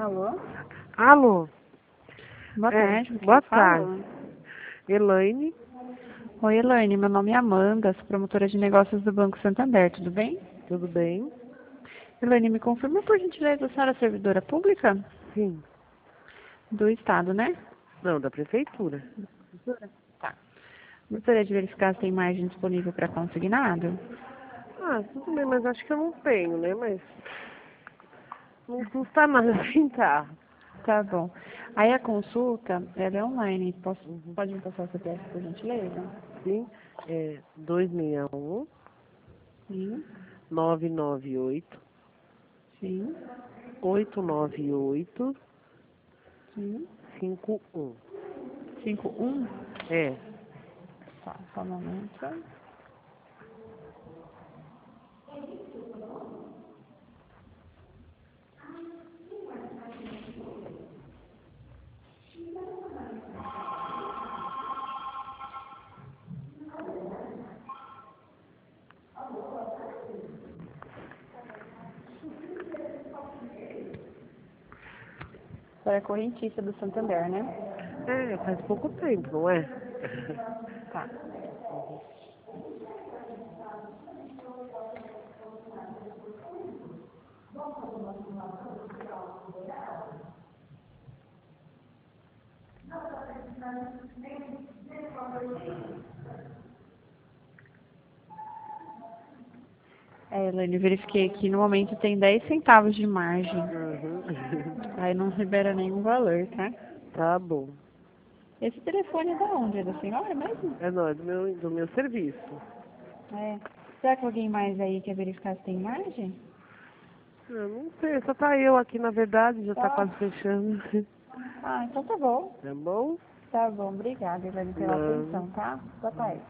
Alô? Alô? Boa tarde. Boa Quem fala? tarde. Elaine? Oi, Elaine. Meu nome é Amanda, sou promotora de negócios do Banco Santander. Tudo bem? Tudo bem? Elaine, me confirma por gentileza, a senhora é servidora pública Sim. do Estado, né? Não, da prefeitura. Tá. Gostaria de verificar se tem margem disponível para consignado? Ah, tudo bem, mas acho que eu não tenho, né? Mas não custa nada tentar. Tá bom. Aí a consulta, ela é online. Uhum. Pode me passar o CPF, por gentileza? Sim. É 261 Sim, 998 sim, 898 sim. 51. 51? É. Tá, só um momento. A senhora é correntista do Santander, né? É, faz pouco tempo, não é? Tá. Elaine, verifiquei aqui, no momento tem 10 centavos de margem. Uhum. Aí não libera nenhum valor, tá? Tá bom. Esse telefone é da onde? É da senhora mesmo? É, não, é do meu serviço. É. Será que alguém mais aí quer verificar se tem margem? Eu não sei, só tá eu aqui, na verdade, já tá Tá. quase fechando. Ah, então tá bom. Tá bom? Tá bom, obrigada, Elaine, pela Não. atenção, tá? Boa tarde.